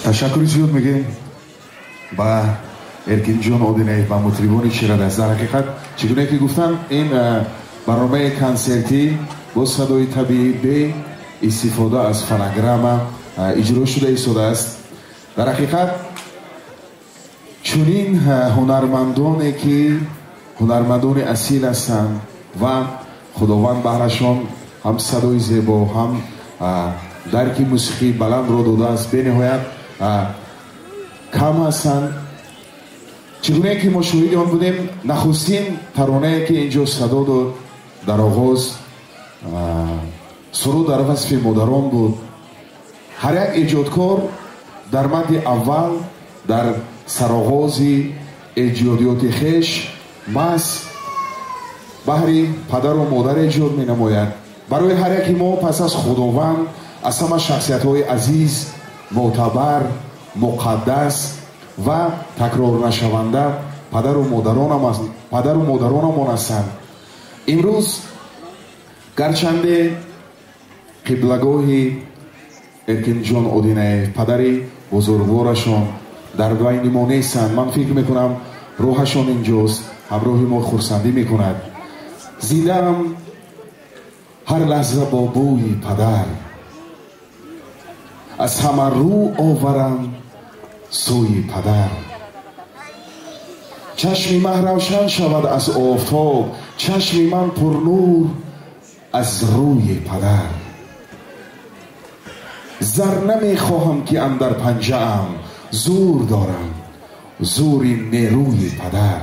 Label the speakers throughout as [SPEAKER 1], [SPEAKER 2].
[SPEAKER 1] تشکر زیاد میگیم با ارکین جان اودینه و مطربان شیراز. در حقیقت چگونه که گفتم این برنامه کنسرتی با صدای طبیعی به استفاده از فونوگرام اجرا شده است. در حقیقت چنین هنرمندانی که هنرمندان اصیل هستند و خداوند بهرشان هم صدای زیبا هم درک موسیقی بلند را داده است به نهایت کم هستند. چگونه که ما شاهد آن بودیم نخستین ترانه که اینجا صدا داد در آغاز سرود در وصف مادران بود. هر یک ایجادکار در مد اول در سرآغاز ایجادیات خویش محض بهر پدر و مادر ایجاد می نماید. برای هر یکی ما پس از خداوند از همه شخصیت های عزیز، معتبر، مقدس و تکرار نشونده پدر و مادرانمان هستند. امروز گرچنده قبلگاهی ارکین جان اودینه پدری بزرگوارشان در بین ما نیستند. من فکر میکنم روحشان اینجاست، همراه ما خرسندی میکند. زیدم هر لحظه با بوی پدر، از همه رو آورم سوی پدر. چشم من روشن شود از آفتاب، چشم من پر نور از روی پدر. زر نمیخواهم که اندر پنجه ام، زور دارم زوری نیروی پدر.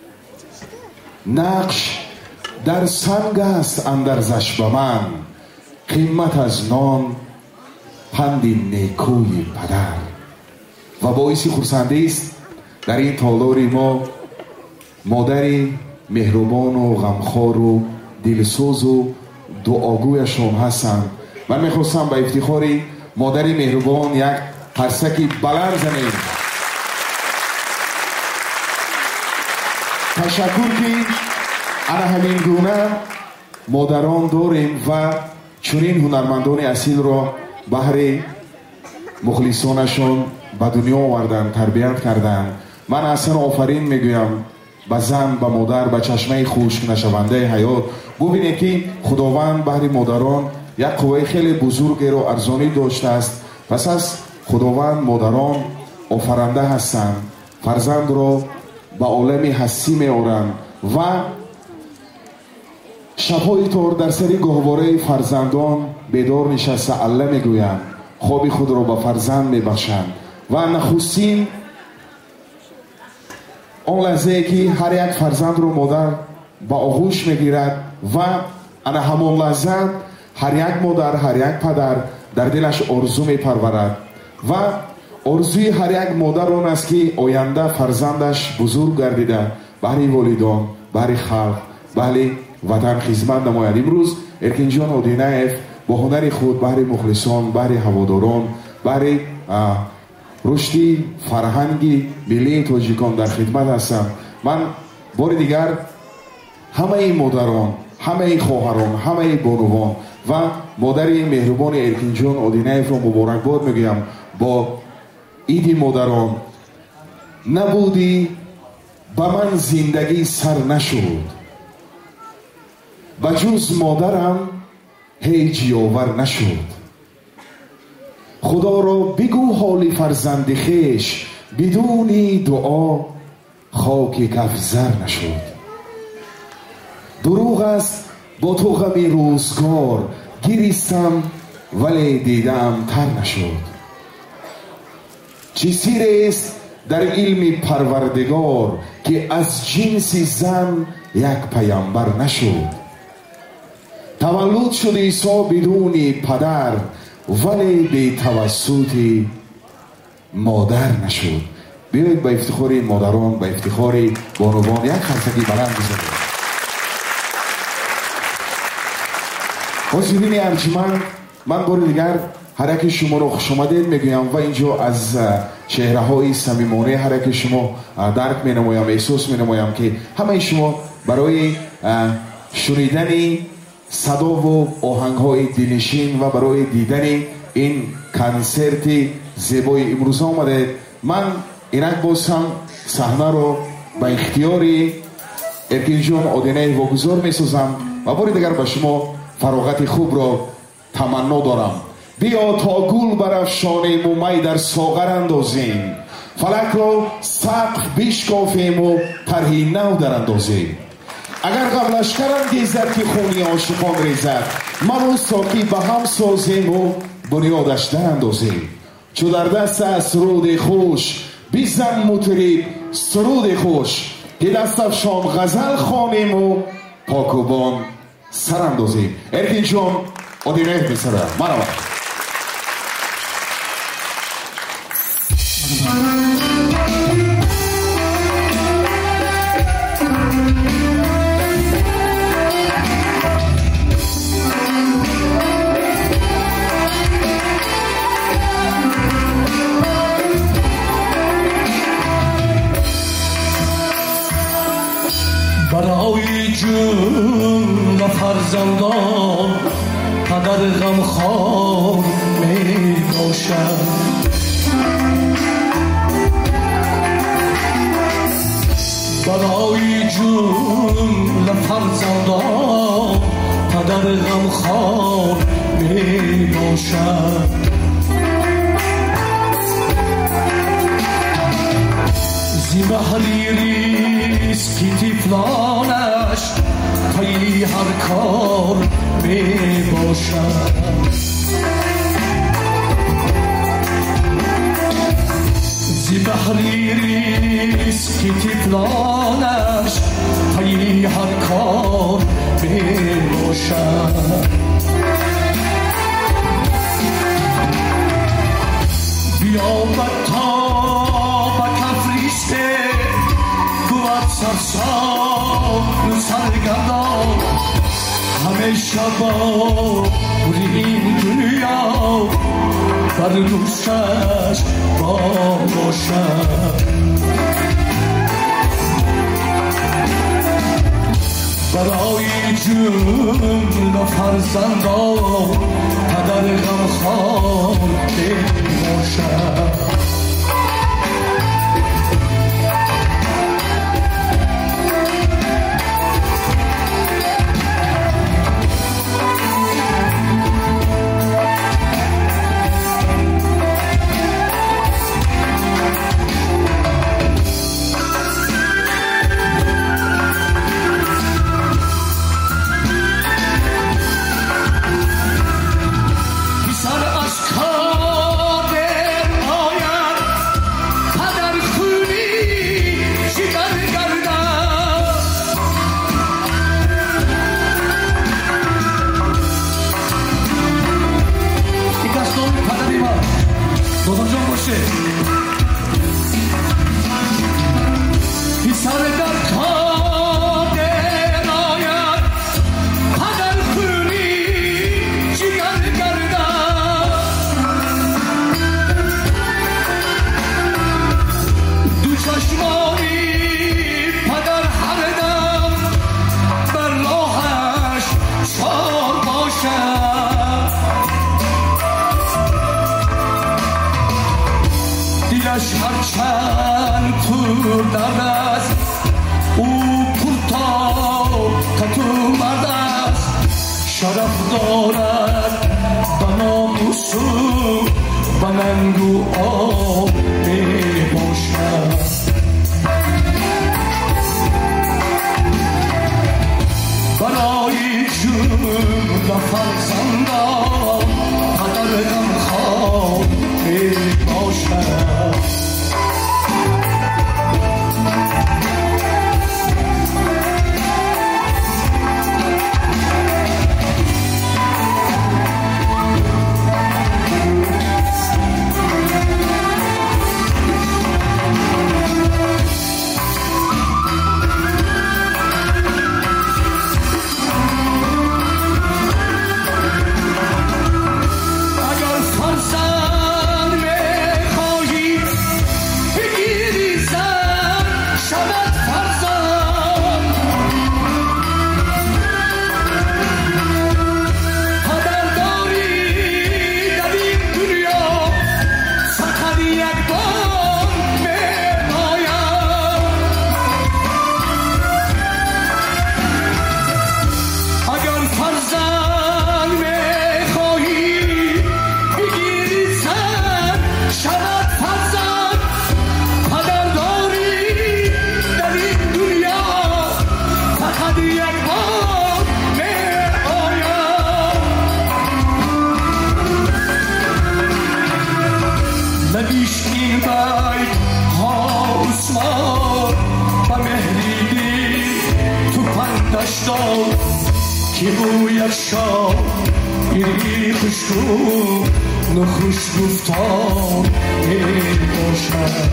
[SPEAKER 1] نقش در سنگ است اندر زش به من، قیمت از نان پند نیکوی پدر. و باعث خرسندی است در این تالار ما مادری مهربان و غمخوار و دلسوز و دعاگویشان هستند. من میخواستم به افتخار مادری مهربان یک قرصکی بلند زنیم. تشکر که انا همین گونه مادران داریم و چنین هنرمندان اصیل را بهر مخلصانشان به دنیا آوردن، تربیت کردن. من اصلا آفرین میگویم به زن، به مادر، به چشمه خشک نشونده حیات. ببینید که خداوند بهر مادران یک قوه خیلی بزرگی را ارزانی داشته است. پس از خداوند مادران آفرنده هستند، فرزند را به عالم هستی میارند و شبهای تار در سری گهواره فرزندان بیدار نشسته الله میگویند، خواب خود را به فرزند میبخشند. و نخستین آن لحظه که هر یک فرزند را مادر به آغوش میگیرد و انا همان لحظه هر یک مادر، هر یک پدر در دلش آرزو میپرورد و آرزوی هر یک مادر آن است که آینده فرزندش بزرگ گردیده برای والدان، برای خلق، برای وطن خدمت نماید. امروز ارکین جان اودینه با هنر خود برای مخلصان، برای هواداران، برای رشدی فرهنگی ملی تاجیکان در خدمت هستم. من بار دیگر همه این مادران، همه این خواهران، همه این بانوان و مادر مهربان ارکین جان اودینه را مبارکباد میگویم با عید مادران. نبودی به من زندگی سر نشد، به جز مادرم هیچ یاور نشد. خدا را بگو حال فرزند خویش، بدون دعا خاک کف زر نشد. دروغ است با تو غم روزگار، گریستم ولی دیدم تر نشد. چه سیر است در علم پروردگار که از جنس زن یک پیامبر نشد. تولد شد عیسی بدون پدر ولی به توسط مادر نشد. بیایید به افتخار مادران، به افتخار بانوان یک خرسکی بلند بزنید. حاضرین ارجمند، من بار دیگر هر یک شما را خوش آمدید میگویم و اینجا از چهره های صمیمانه هر یک شما درک می نمایم، احساس می نمایم که همه شما برای شنیدن صدا و آهنگ های دلنشین و برای دیدن این کنسرتی زیبای امروز آمده. من اینک باز هم صحنه رو به اختیاری ارکین جون آدینه واگذار می سازم و باری دیگر به شما فراغت خوب رو تمنا دارم. بیا تا گل برافشانیم و می در ساغر اندازیم، فلک رو سقف بشکافیم و طرحی نو در اندازیم. اگر غم لشکر انگیزد که خونی عاشقان ریزد، من و ساقی به هم سازیم و بنیادش در اندازیم. چو در دست است سرود خوش بیزن مطرب سرود خوش، که دست افشان غزل خوانیم و پاکوبان سر اندازیم. ارکین جان آدینه میسره مرحبا.
[SPEAKER 2] برای جون و فرزندان پدر غمخوار می باشد. برای جون و فرزندان پدر غمخوار می باشد. زی بحریریست که تیفلانش پای هر کار می باشد. زی بحریریست که تیفلانش پای هر کار می باشد. بیا بتا گوید سرسام سرگردان همه شبا این دنیا بر دوستش باشد. برای جون و فرزندان پدر غمخوار باشد. هرچند تو درد است او پرتا تتو مرد است، شرف دارد به ناموس و به ننگ و آب می باشد. برای جون و فرزندان پدر غمخوار می باشد. بار می آید. اگر فرزند میخواهی بگیری سر شود فرزند، پدر داری در این دنیا فقط یک بار می آید. نبیش این بیت ها عثمان و مهری تو پندش داد که او یک شاعری خوشگو نخوش گفتار می باشد.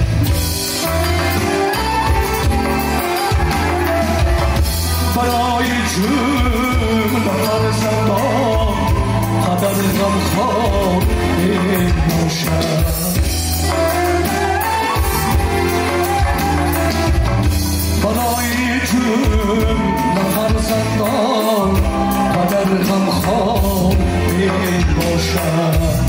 [SPEAKER 2] برای جمله فرزندان پدر غمخوار می باشد. برای جمله فرزندان پدر غمخوار می باشد.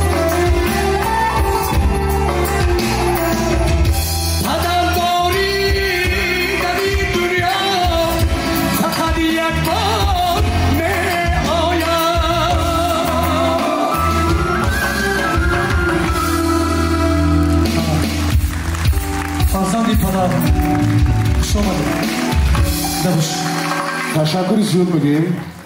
[SPEAKER 2] پدر داری در این دنیا فقط یک بار می آید. فرزندی پدر خوش آمده.
[SPEAKER 1] تشکر زیاد میگیم.